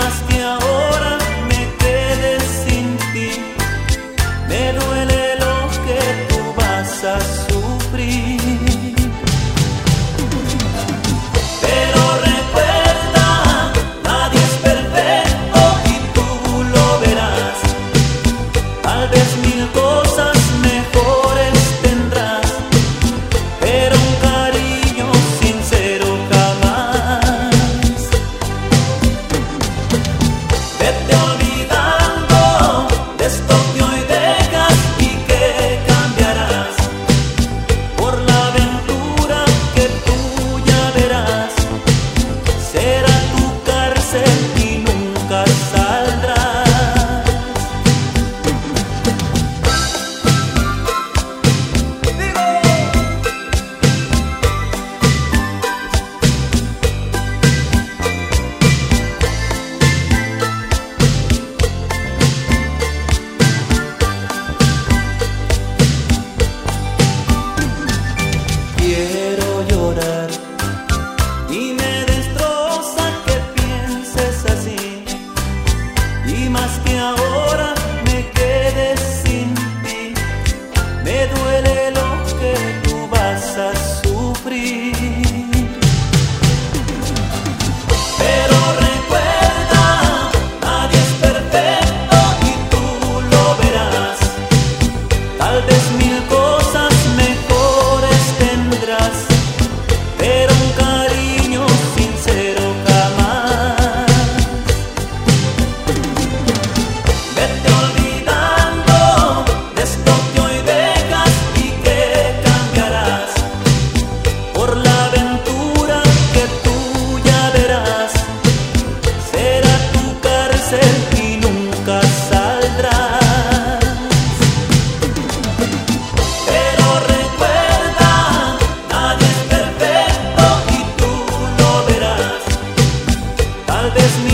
más que ahora me quede sin ti, me duele lo que tú vas a sufrir. Pero recuerda, nadie es perfecto y tú lo verás. Tal vez mil cosas mejores tendrás, pero un cariño sincero jamás. Vete olvidando de esto que hoy dejas y que cambiarás por la aventura que tú ya verás. Será tu cárcel y nunca saldrás. Quiero llorar y me destroza que pienses así, y más que ahora me quedes sin ti, me duele lo que tú vas a sufrir. Pero recuerda, nadie es perfecto y tú lo verás. Tal vez mil cosas mejores tendrás, pero un cariño sincero jamás. Vete olvidando de esto que hoy dejas y que cambiarás por la aventura que tú ya verás. Será tu cárcel y nunca saldrás. Pero recuerda, nadie es perfecto y tú lo verás. Tal vez